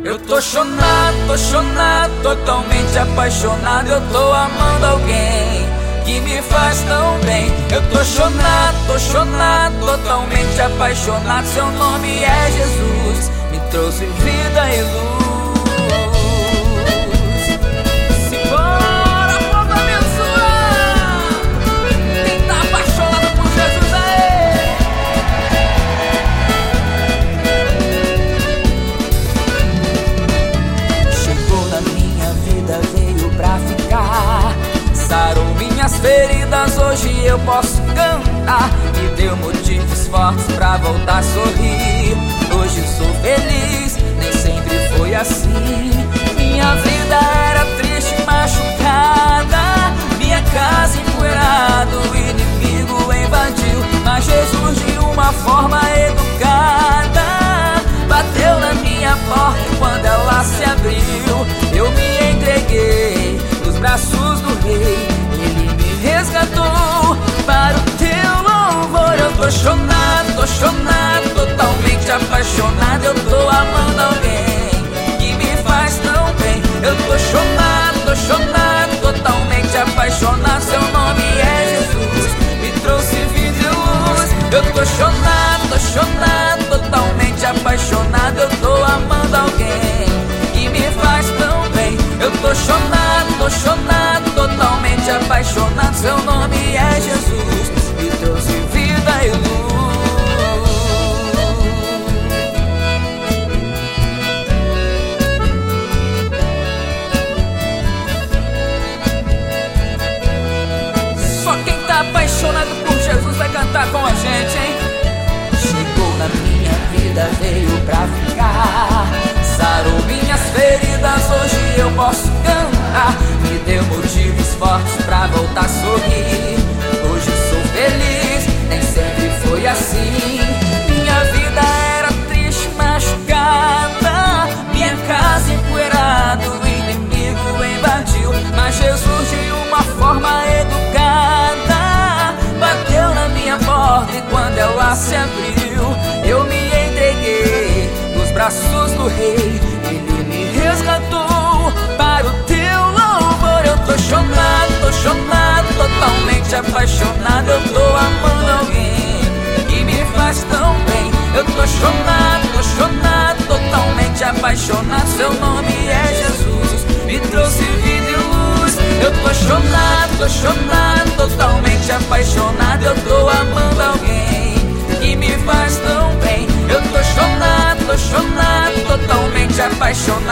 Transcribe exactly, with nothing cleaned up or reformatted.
Eu tô chonado, tô chonado, totalmente apaixonado. Eu tô amando alguém que me faz tão bem. Eu tô chonado, tô chonado, totalmente apaixonado. Seu nome é Jesus, me trouxe vida e luz. Simbora, povo abençoado, quem tá apaixonado por Jesus aí? Chegou na minha vida, veio pra ficar, sarou minhas feridas, hoje eu posso cantar. Me deu motivos fortes pra voltar a sorrir. Hoje sou feliz, nem sempre foi assim. Minha vida era triste, machucada, minha casa empoeirada, o inimigo invadiu. Mas Jesus, de uma forma educada, bateu na minha porta e quando ela se abriu, eu me entreguei nos braços do Rei. Ele me resgatou para o teu louvor. Eu tô chonado, tô chonado, totalmente apaixonado. Eu tô amando alguém que me faz tão bem. Eu tô chonado, tô chonado, totalmente apaixonado. Seu nome é Jesus, me trouxe vida e luz. Eu tô chonado, tô chonado, totalmente apaixonado. Eu tô amando alguém que me faz tão bem. Eu tô chonado, tô chonado, totalmente apaixonado. Seu nome é Jesus, me trouxe vida e luz. Só quem tá apaixonado por Jesus vai cantar com a gente, hein? Chegou na minha vida, veio pra ficar, sarou minhas feridas, hoje eu posso cantar. Me deu motivos fortes pra voltar a sorrir. Hoje sou feliz, nem sempre foi assim. Minha vida era triste, machucada, minha casa empoeirada, o inimigo invadiu. Mas Jesus, de uma forma educada, bateu na minha porta e quando ela se abriu, eu me entreguei nos braços do Rei. Ele me resgatou para o teu louvor. Eu tô chonado, tô chonado, totalmente apaixonado. Eu tô amando alguém que me faz tão bem. Eu tô chonado, tô chonado, totalmente apaixonado. Seu nome é Jesus, me trouxe vida e luz. Eu tô chonado, tô chonado, totalmente apaixonado. Eu tô amando alguém que me faz tão bem. Eu tô chonado, tô chonado, totalmente apaixonado.